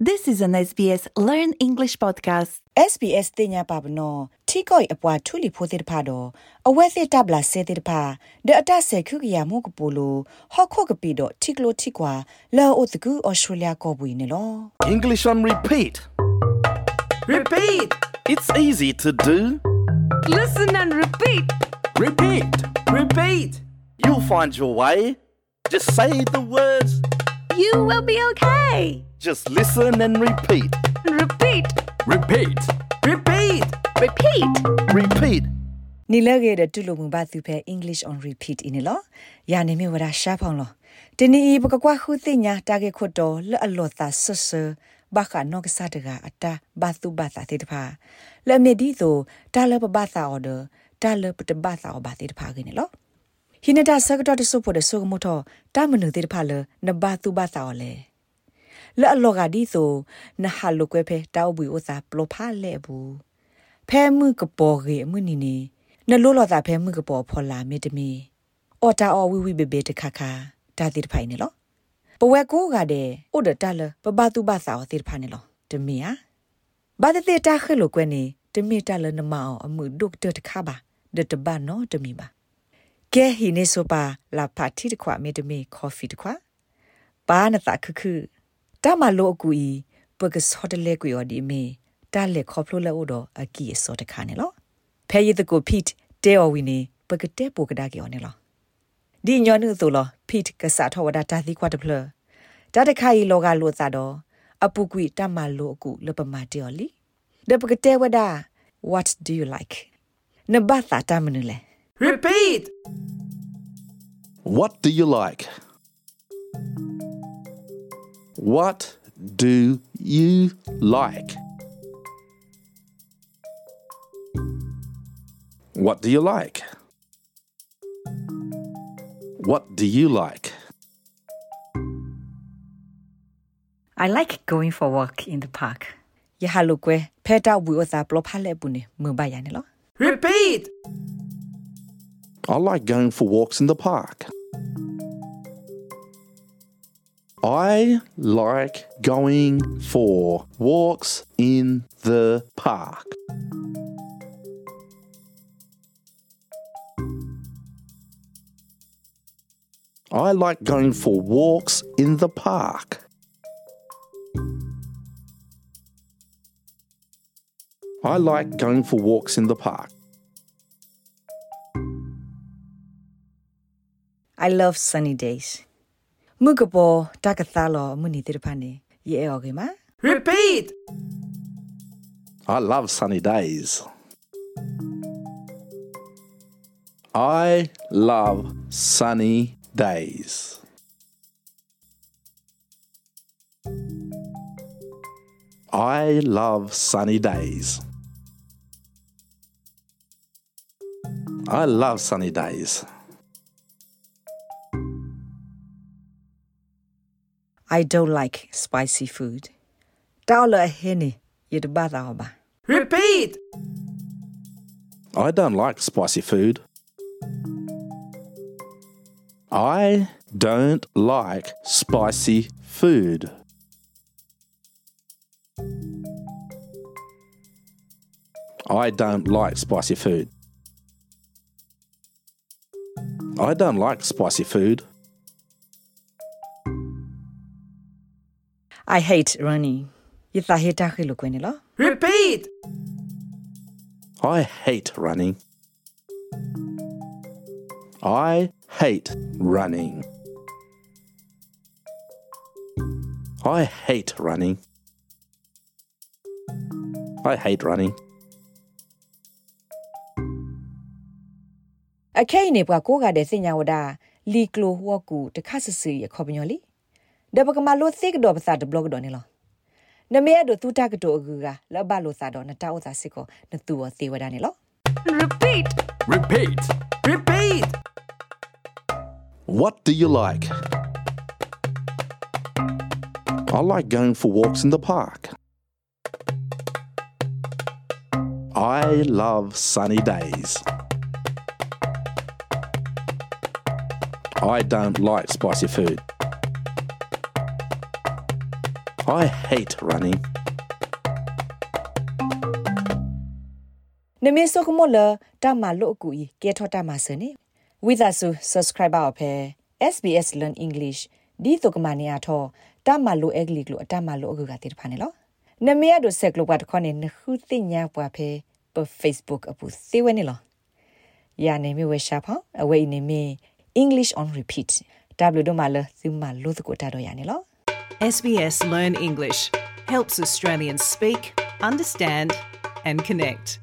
This is an SBS Learn English podcast. SBS တင်ညာပါဘနော်ထိကိုအပွားထူလီဖိုတဲ့ဖာတော့အဝဲစစ်တပ်လာစေတဲ့ဖာဒအတဆေခုကရမို့ကပူလိုဟော့ခုကပီတော့ထိကလိုထိကွာလောအိုတကူဩစတြေးလျကောပွေနေလော English on repeat. Repeat! It's easy to do. Listen and repeat! Repeat! Repeat! You'll find your way. Just say the words. You will be okay. Just listen and repeat. Repeat! Repeat. Repeat! Repeat. Repeat. နီလゲတဲ့တူလိုမှုပါသူဖဲ English on repeat အင်းလောယာနေမြဝရရှာဖောင်းလောတင်းနီဘကကွာခုသိညာတာကေခွတ်တော်လအလောတာဆဆဘာခနောကစားတကအတာဘာသူဘာသာတဲ့တဖာလက်မြဒီဆိုတာလပဘာသာအော်ဒတာလပတဘာသာအော်ဘာတဲ့တဖာကနေလောဟိနတာဆကတော့တဆုဖို့တဲ့ဆုကမထောတာမနုတဲ့တဖာလနဘာသူဘာသာအော်လေလအလောကဒီဆိုနဟာလုကွဲဖဲတောက်ဘူးဥစားပလိုဖာလဲဘူးဖဲမှုကပေါ်ရေမှုနီနီနလိုလောတာဖဲမှုကပေါ်ဖော်လာမေတမီအော်တာအော်ဝီဝီဘေဘေတခါခါတာတိတဖိုင်နေလောပဝဲကိုကတဲ့ဥဒတလပပတူဘာသာအော်တိတဖာနေလောတမီယာဘာတဲ့တာခဲလို့ကွဲနေတမီတလနမအောင်အမှုဒုတ်တခါပါဒတဘာနော်တမီပါကဲဟိနေဆိုပါလာပါတီတခွာမေတမီကော်ဖီတခွာပါနတာခခတာမလိုအကူဤပကစောတလဲကွေော်ဒီမေတာလက်ခေါဖလိုလဲဥတော်အကီအစောတခါနေလောဖဲရည်တကိုဖိတ်တဲော်ဝီနေပကတဲ့ပိုကဒါကေော်နေလောဒီညောနုဆိုလောဖိတ်ကစားထောဝဒတာသီကွာတဖလတာတခိုင်လောကလို့သာတော့အပူကွေတမလိုအကူလပမာတေော်လီဒပကတဲ့ဝဒ What do you like နဘသာတာမနလေ Repeat! What do you like? What do you like? What do you like? What do you like? I like going for a walk in the park ယဟာလုကွဲဖဲတောက်ဘူးအသာပလဖာလဲပူနေမဘရနေလော Repeat! I like going for walks in the park. I like going for walks in the park. I like going for walks in the park. I like going for walks in the park. I love sunny days မကပေါ်တကသလောမနီတိဖာနေယေအောကေမ Repeat! I love sunny days. I love sunny days. I love sunny days. I love sunny days. I don't like spicy food တောက်လဟင်းနေယတဘာသာဘာ Repeat! I don't like spicy food. I don't like spicy food. I don't like spicy food. I don't like spicy food. I hate running ယသဟေတာခေလကွနေလော Repeat! I hate running. I hate running. I hate running. I hate running. အခဲနေပွားကိုကတဲ့စညာဝဒလီကလိုဟောကူတခါဆစီရခေါပညောလီဒဘကမလိုသိကတော့ပစာတဘလော့တော့နေလောနမေအဒတူတာကတိုအကူကလဘလိုစာတော့နတာဥစာစစ်ကိုနတူဝသေးဝဒနေလော Repeat! Repeat. Repeat! What do you like? I like going for walks in the park. I love sunny days. I don't like spicy food. I hate running. နမေဆိုကမောလတာမလို့အကူဤကဲထောတာမစနေ with us subscribe ပါဖဲ SBS Learn English ဒီတုကမနီယာထောတာမလို့အဂလီကလို့အတမလို့အကူကတိဖာနေလောနမေရဒိုဆက်ကလို့ပတ်ခေါနေနခုသိညာပွားဖဲပ Facebook အပူသေဝဲနေလောယာနေမီဝဲရှာဖောင်းအဝဲနေမီ English on repeat W တို့မလသူမလို့တကိုတာတော့ရနေလော SBS Learn English helps Australians speak, understand and connect.